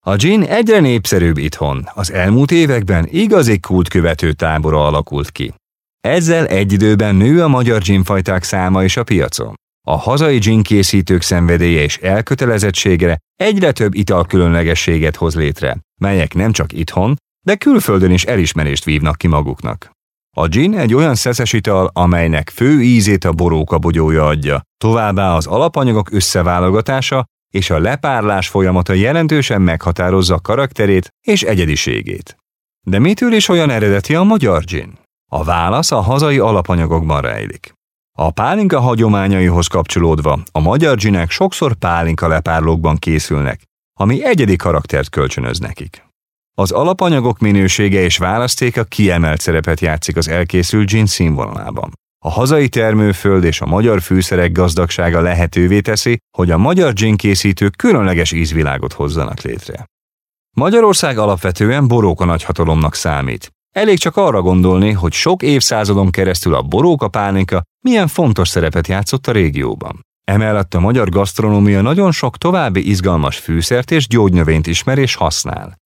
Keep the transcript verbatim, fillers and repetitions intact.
A gin egyre népszerűbb itthon, az elmúlt években igazi kultkövető tábora alakult ki. Ezzel egy időben nő a magyar ginfajták száma is a piacon. A hazai ginkészítők szenvedélye és elkötelezettségre egyre több italkülönlegességet hoz létre, melyek nem csak itthon, de külföldön is elismerést vívnak ki maguknak. A gin egy olyan szeszes ital, amelynek fő ízét a borókabogyója adja, továbbá az alapanyagok összeválogatása és a lepárlás folyamata jelentősen meghatározza a karakterét és egyediségét. De mitől is olyan eredeti a magyar gin? A válasz a hazai alapanyagokban rejlik. A pálinka hagyományaihoz kapcsolódva a magyar ginek sokszor pálinka lepárlókban készülnek, ami egyedi karaktert kölcsönöz nekik. Az alapanyagok minősége és választéka kiemelt szerepet játszik az elkészült gin színvonalában. A hazai termőföld és a magyar fűszerek gazdagsága lehetővé teszi, hogy a magyar gin készítők különleges ízvilágot hozzanak létre. Magyarország alapvetően boróka nagyhatalomnak számít. Elég csak arra gondolni, hogy sok évszázadon keresztül a boróka pálinka milyen fontos szerepet játszott a régióban. Emellett a magyar gasztronómia nagyon sok további izgalmas fűszert és gyógynövényt ismer és használ.